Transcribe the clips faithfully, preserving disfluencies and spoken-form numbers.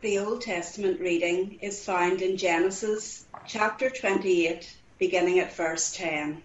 The Old Testament reading is found in Genesis chapter twenty-eight, beginning at verse ten.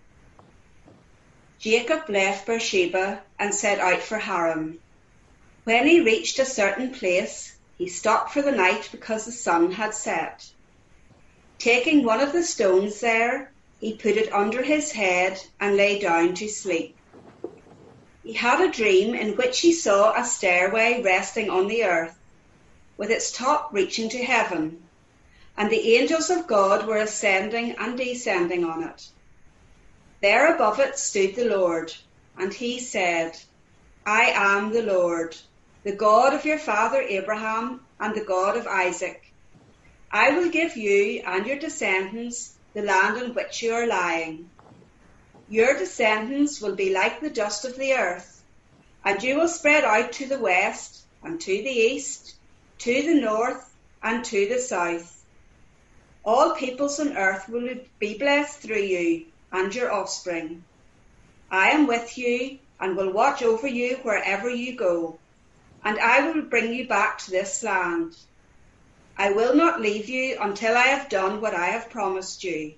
Jacob left Beersheba and set out for Haran. When he reached a certain place, he stopped for the night because the sun had set. Taking one of the stones there, he put it under his head and lay down to sleep. He had a dream in which he saw a stairway resting on the earth, with its top reaching to heaven, and the angels of God were ascending and descending on it. There above it stood the Lord, and he said, I am the Lord, the God of your father Abraham and the God of Isaac. I will give you and your descendants the land on which you are lying. Your descendants will be like the dust of the earth, and you will spread out to the west and to the east, to the north and to the south. All peoples on earth will be blessed through you and your offspring. I am with you and will watch over you wherever you go, and I will bring you back to this land. I will not leave you until I have done what I have promised you.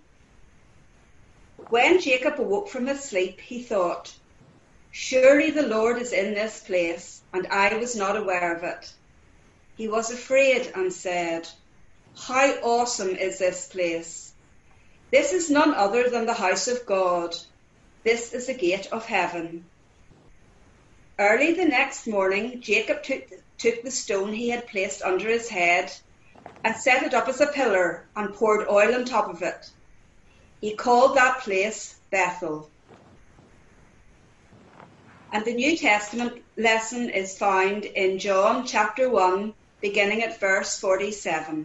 When Jacob awoke from his sleep, he thought, surely the Lord is in this place, and I was not aware of it. He was afraid and said, how awesome is this place! This is none other than the house of God. This is the gate of heaven. Early the next morning, Jacob took, took the stone he had placed under his head and set it up as a pillar and poured oil on top of it. He called that place Bethel. And the New Testament lesson is found in John chapter one, beginning at verse forty-seven.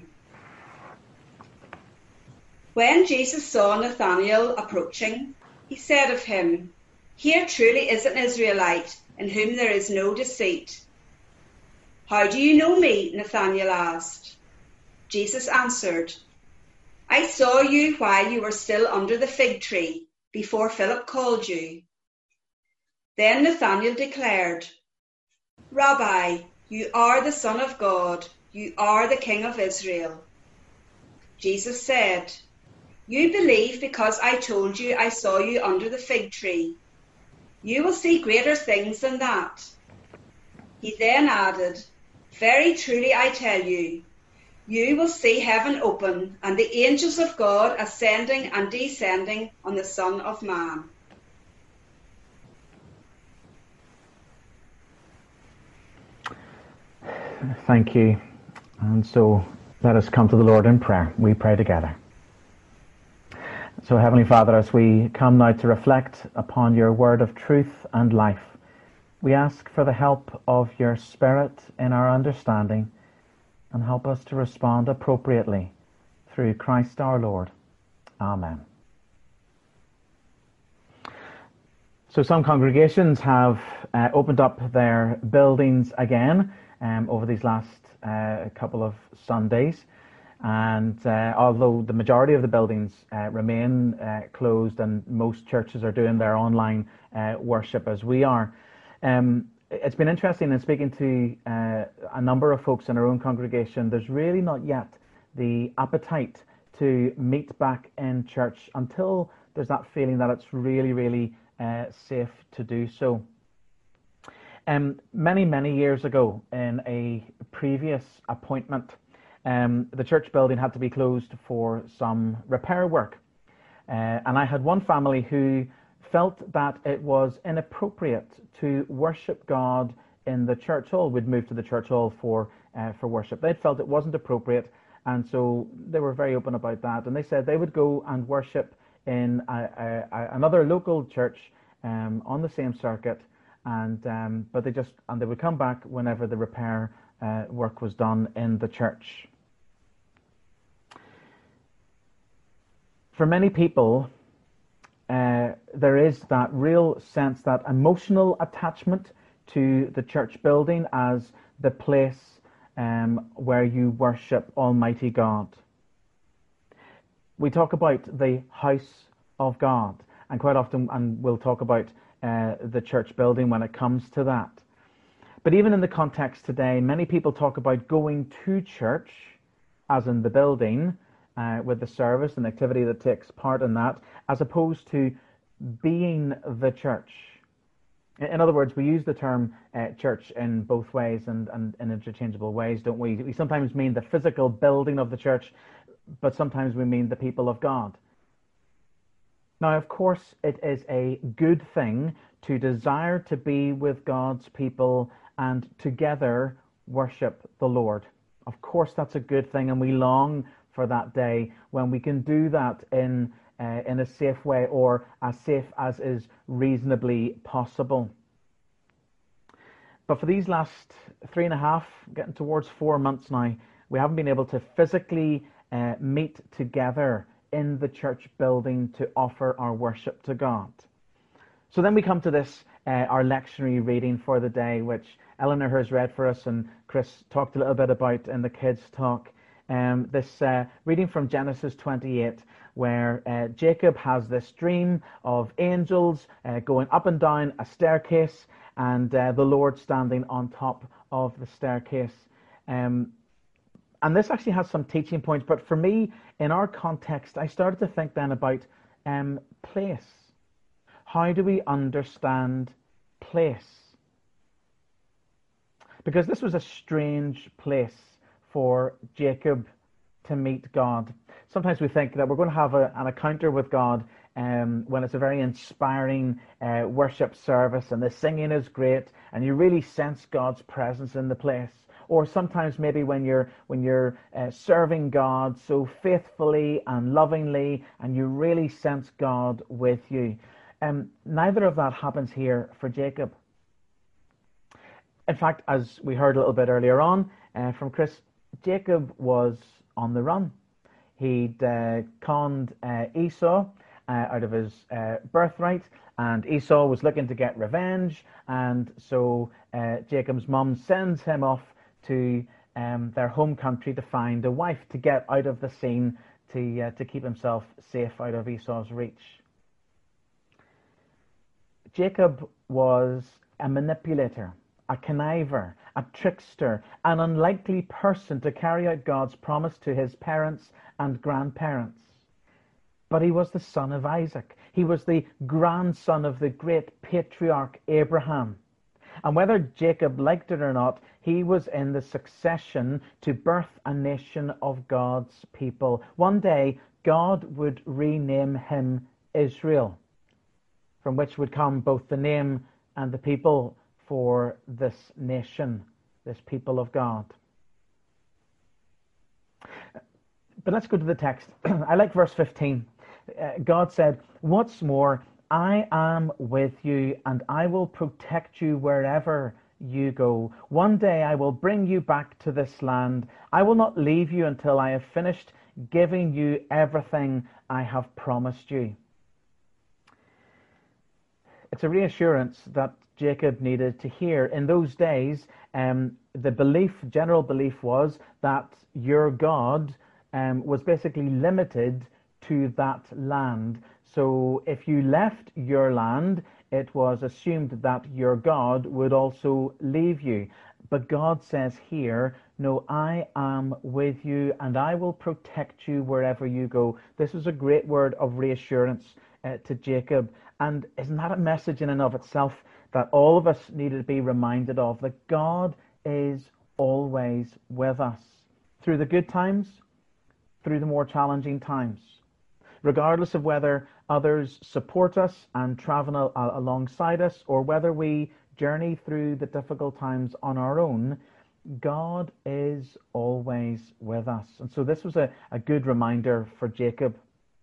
When Jesus saw Nathanael approaching, he said of him, here truly is an Israelite, in whom there is no deceit. How do you know me? Nathanael asked. Jesus answered, I saw you while you were still under the fig tree, before Philip called you. Then Nathanael declared, Rabbi, you are the Son of God, you are the King of Israel. Jesus said, you believe because I told you I saw you under the fig tree. You will see greater things than that. He then added, very truly I tell you, you will see heaven open and the angels of God ascending and descending on the Son of Man. Thank you. And so let us come to the Lord in prayer. We pray together. So Heavenly Father, as we come now to reflect upon your word of truth and life, we ask for the help of your Spirit in our understanding, and help us to respond appropriately through Christ our Lord. Amen. So some congregations have uh, opened up their buildings again um, over these last uh, couple of Sundays. And uh, although the majority of the buildings uh, remain uh, closed and most churches are doing their online uh, worship as we are, um, it's been interesting in speaking to uh, a number of folks in our own congregation. There's really not yet the appetite to meet back in church until there's that feeling that it's really, really uh, safe to do so. Um, many, many years ago, in a previous appointment, um, the church building had to be closed for some repair work. Uh, and I had one family who felt that it was inappropriate to worship God in the church hall. We'd moved to the church hall for uh, for worship. They'd felt it wasn't appropriate, and so they were very open about that. And they said they would go and worship in a, a, a, another local church um, on the same circuit, and um, but they just and they would come back whenever the repair uh, work was done in the church. For many people, Uh, there is that real sense, that emotional attachment to the church building as the place um, where you worship Almighty God. We talk about the house of God, and quite often, and we'll talk about uh, the church building when it comes to that. But even in the context today, many people talk about going to church, as in the building, uh, with the service and activity that takes part in that, as opposed to being the church. In other words, we use the term uh, church in both ways and, and in interchangeable ways, don't we? We sometimes mean the physical building of the church, but sometimes we mean the people of God. Now, of course, it is a good thing to desire to be with God's people and together worship the Lord. Of course, that's a good thing, and we long for that day when we can do that in uh, in a safe way, or as safe as is reasonably possible. But for these last three and a half, getting towards four months now, we haven't been able to physically uh, meet together in the church building to offer our worship to God. So then we come to this, uh, our lectionary reading for the day, which Eleanor has read for us and Chris talked a little bit about in the kids' talk. Um, this uh, reading from Genesis twenty-eight, where uh, Jacob has this dream of angels uh, going up and down a staircase, and uh, the Lord standing on top of the staircase. Um, and this actually has some teaching points, but for me, in our context, I started to think then about um, place. How do we understand place? Because this was a strange place for Jacob to meet God. Sometimes we think that we're going to have a, an encounter with God um, when it's a very inspiring uh, worship service and the singing is great and you really sense God's presence in the place. Or sometimes maybe when you're when you're uh, serving God so faithfully and lovingly and you really sense God with you. Um, neither of that happens here for Jacob. In fact, as we heard a little bit earlier on uh, from Chris, Jacob was on the run. He'd uh, conned uh, Esau uh, out of his uh, birthright, and Esau was looking to get revenge, and so uh, Jacob's mum sends him off to um, their home country to find a wife to get out of the scene, to uh, to keep himself safe out of Esau's reach. Jacob was a manipulator, a conniver, a trickster, an unlikely person to carry out God's promise to his parents and grandparents. But he was the son of Isaac. He was the grandson of the great patriarch Abraham. And whether Jacob liked it or not, he was in the succession to birth a nation of God's people. One day, God would rename him Israel, from which would come both the name and the people for this nation, this people of God. But let's go to the text. I like verse fifteen. Uh, God said, "What's more, I am with you, and I will protect you wherever you go. One day I will bring you back to this land. I will not leave you until I have finished giving you everything I have promised you." It's a reassurance that Jacob needed to hear. In those days, um, the belief, general belief was that your God um, was basically limited to that land. So if you left your land, it was assumed that your God would also leave you. But God says here, "No, I am with you and I will protect you wherever you go." This is a great word of reassurance uh, to Jacob. And isn't that a message in and of itself that all of us needed to be reminded of, that God is always with us through the good times, through the more challenging times. Regardless of whether others support us and travel al- alongside us, or whether we journey through the difficult times on our own, God is always with us. And so this was a, a good reminder for Jacob.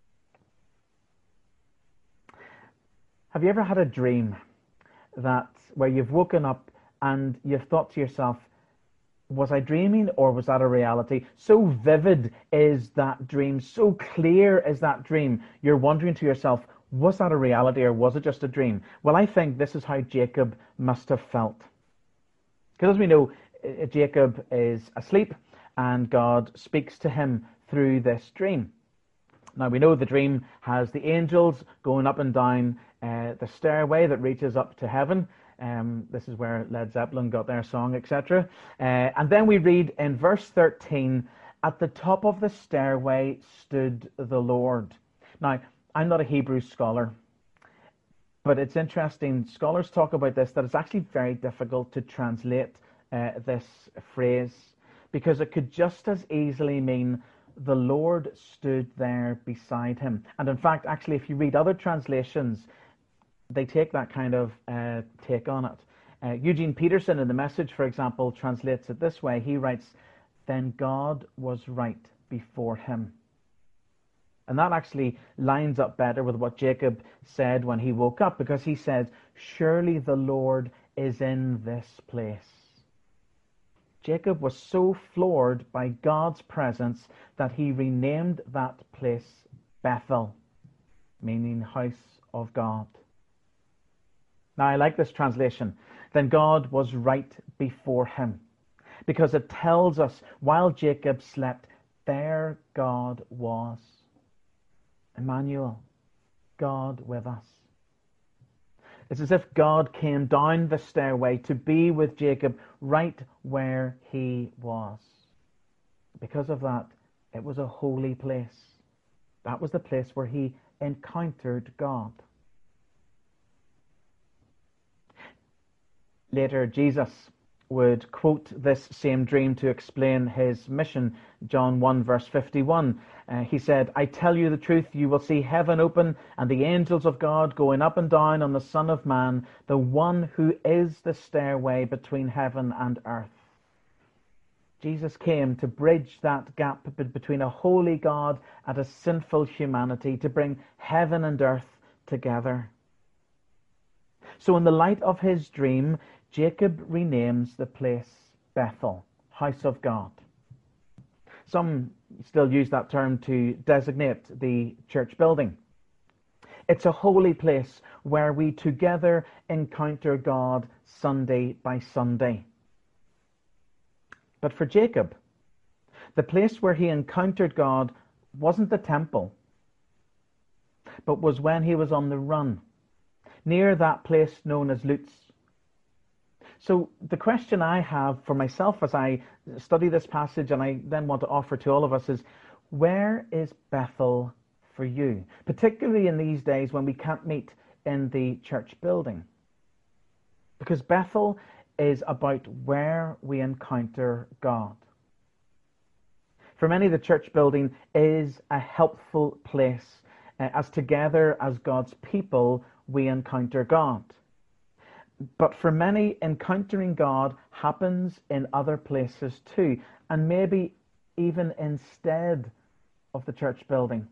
Have you ever had a dream that where you've woken up and you've thought to yourself, was I dreaming or was that a reality? So vivid is that dream, so clear is that dream. You're wondering to yourself, was that a reality or was it just a dream? Well, I think this is how Jacob must have felt. Because as we know, Jacob is asleep and God speaks to him through this dream. Now we know the dream has the angels going up and down uh, the stairway that reaches up to heaven. Um, this is where Led Zeppelin got their song, et cetera. Uh, and then we read in verse thirteen, at the top of the stairway stood the Lord. Now, I'm not a Hebrew scholar, but it's interesting. Scholars talk about this, that it's actually very difficult to translate uh, this phrase, because it could just as easily mean the Lord stood there beside him. And in fact, actually, if you read other translations, they take that kind of uh, take on it. Uh, Eugene Peterson in The Message, for example, translates it this way. He writes, then God was right before him. And that actually lines up better with what Jacob said when he woke up, because he says, surely the Lord is in this place. Jacob was so floored by God's presence that he renamed that place Bethel, meaning house of God. Now, I like this translation. Then God was right before him, because it tells us while Jacob slept, there God was. Emmanuel, God with us. It's as if God came down the stairway to be with Jacob right where he was. Because of that, it was a holy place. That was the place where he encountered God. Later, Jesus would quote this same dream to explain his mission. John one verse fifty-one. Uh, he said, I tell you the truth, you will see heaven open and the angels of God going up and down on the Son of Man, the one who is the stairway between heaven and earth. Jesus came to bridge that gap between a holy God and a sinful humanity, to bring heaven and earth together. So in the light of his dream, Jacob renames the place Bethel, house of God. Some still use that term to designate the church building. It's a holy place where we together encounter God Sunday by Sunday. But for Jacob, the place where he encountered God wasn't the temple, but was when he was on the run, near that place known as Luz. So the question I have for myself as I study this passage, and I then want to offer to all of us, is where is Bethel for you? Particularly in these days when we can't meet in the church building. Because Bethel is about where we encounter God. For many, the church building is a helpful place uh, as together as God's people we encounter God. But for many, encountering God happens in other places too, and maybe even instead of the church building.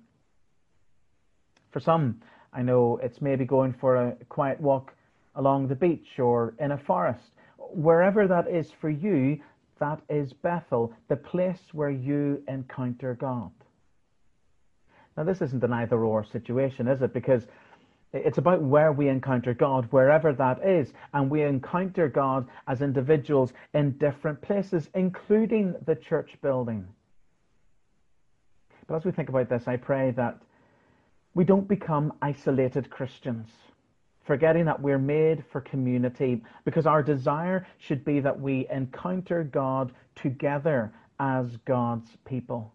For some, I know it's maybe going for a quiet walk along the beach or in a forest. Wherever that is for you, that is Bethel, the place where you encounter God. Now, this isn't an either-or situation, is it? Because it's about where we encounter God, wherever that is. And we encounter God as individuals in different places, including the church building. But as we think about this, I pray that we don't become isolated Christians, forgetting that we're made for community, because our desire should be that we encounter God together as God's people.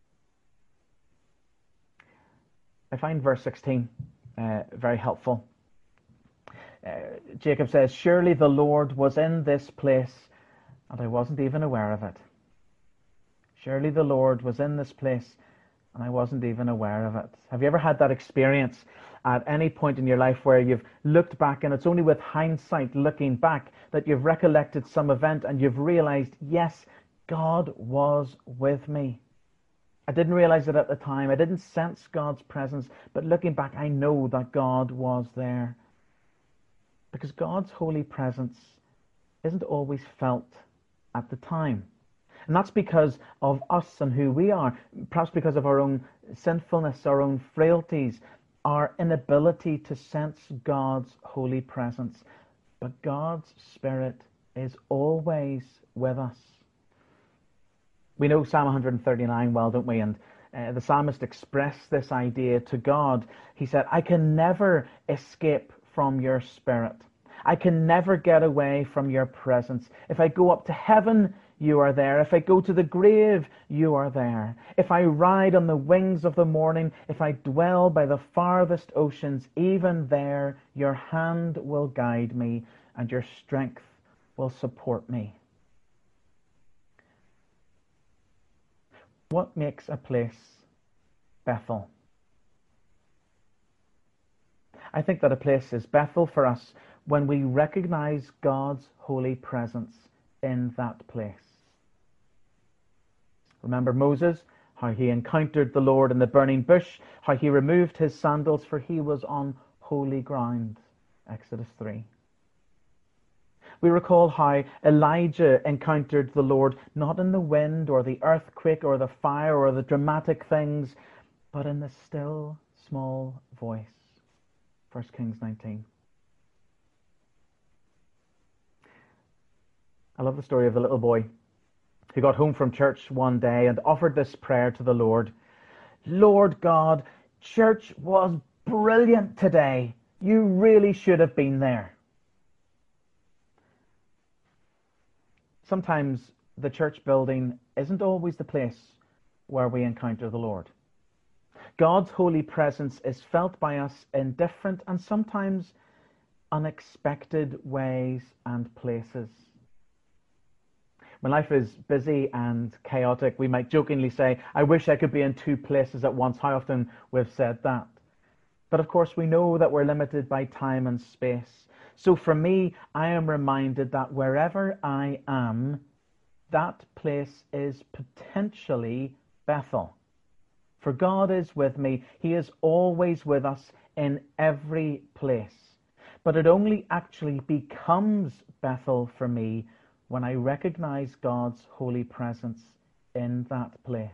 I find verse sixteen Uh, very helpful. Uh, Jacob says, surely the Lord was in this place and I wasn't even aware of it. Surely the Lord was in this place and I wasn't even aware of it. Have you ever had that experience at any point in your life where you've looked back, and it's only with hindsight looking back that you've recollected some event and you've realized, yes, God was with me. I didn't realize it at the time. I didn't sense God's presence. But looking back, I know that God was there. Because God's holy presence isn't always felt at the time. And that's because of us and who we are. Perhaps because of our own sinfulness, our own frailties, our inability to sense God's holy presence. But God's Spirit is always with us. We know Psalm one thirty-nine well, don't we? And uh, the psalmist expressed this idea to God. He said, I can never escape from your Spirit. I can never get away from your presence. If I go up to heaven, you are there. If I go to the grave, you are there. If I ride on the wings of the morning, if I dwell by the farthest oceans, even there your hand will guide me and your strength will support me. What makes a place Bethel? I think that a place is Bethel for us when we recognize God's holy presence in that place. Remember Moses, how he encountered the Lord in the burning bush, how he removed his sandals for he was on holy ground. Exodus three. We recall how Elijah encountered the Lord not in the wind or the earthquake or the fire or the dramatic things, but in the still small voice. First Kings nineteen. I love the story of the little boy who got home from church one day and offered this prayer to the Lord. Lord God, church was brilliant today. You really should have been there. Sometimes the church building isn't always the place where we encounter the Lord. God's holy presence is felt by us in different and sometimes unexpected ways and places. When life is busy and chaotic, we might jokingly say, I wish I could be in two places at once. How often we've said that. But of course, we know that we're limited by time and space. So for me, I am reminded that wherever I am, that place is potentially Bethel. For God is with me. He is always with us in every place. But it only actually becomes Bethel for me when I recognize God's holy presence in that place.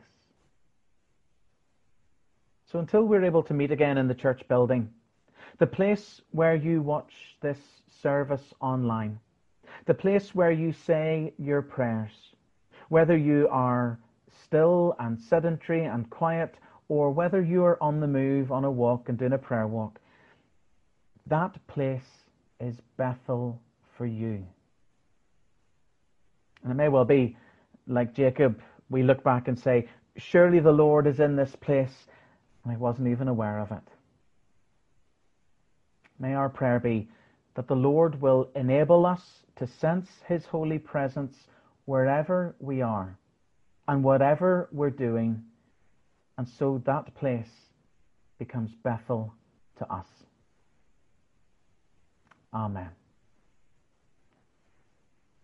So until we're able to meet again in the church building, the place where you watch this service online, the place where you say your prayers, whether you are still and sedentary and quiet, or whether you are on the move on a walk and doing a prayer walk, that place is Bethel for you. And it may well be, like Jacob, we look back and say, surely the Lord is in this place, and I wasn't even aware of it. May our prayer be that the Lord will enable us to sense his holy presence wherever we are and whatever we're doing, and so that place becomes Bethel to us. Amen.